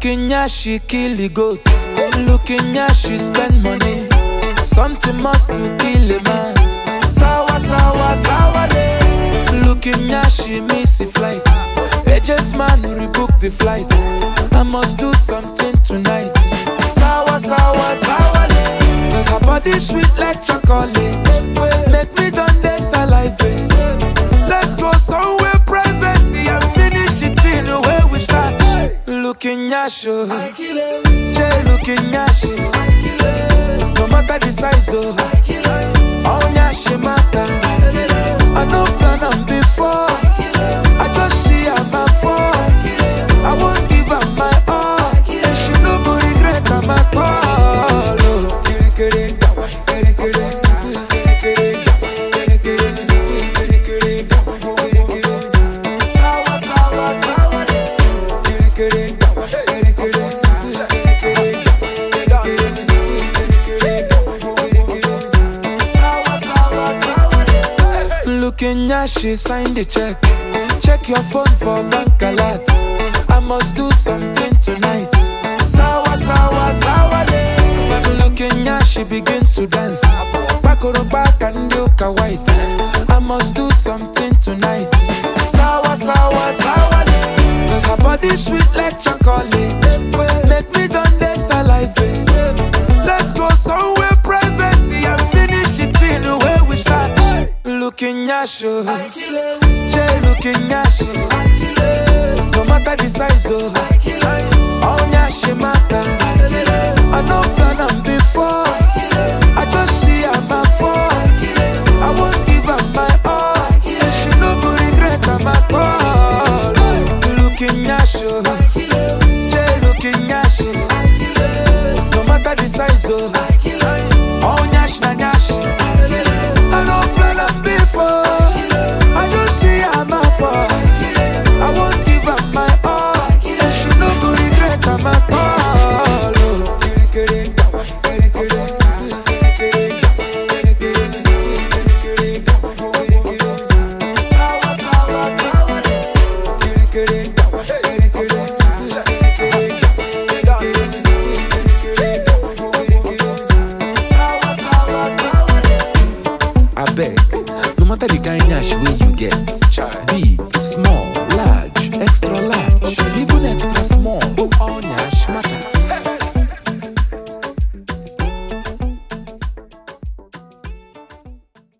Looking at she kill the goat. Looking at she spend money. Something must to kill a man. Sawa, sawa, sawa day. Looking at she miss the flight. Agent man rebook the flight. I must do something tonight. Sawa, sawa, sawa day. Cause her body sweet like chocolate. Make me done this salivate. Let's go somewhere private and finish it in the way we start. Looking at you, Jay looking at you. No matter the size of all nyashi matter. I no plan on before. I just see her my fall. I won't give her my all. And she no go regret her my call. Looking at she signed the check. Check your phone for bank alert. I must do something tonight. Sawa, sawa, sawa day. When looking at she begin to dance. Back on the back and look white. I must do something tonight. Sawa, sawa, sawa day. Cause her body sweet like chocolate. Make me done this salivate. Let's go somewhere private and finish it in the way we start. Looking at you, Jay looking at you. No matter the size of all nyashi matter. I no plan on before. I just see her my fall. I won't give her my all. And she no go regret her my call. Looking at you, Jay looking at you. No matter the size of all nyashi na nyashi. I no plan on before. I just see her my fall. I won't give her my all. And she no go regret her my call. I beg, no matter the kind of nyash way you get, be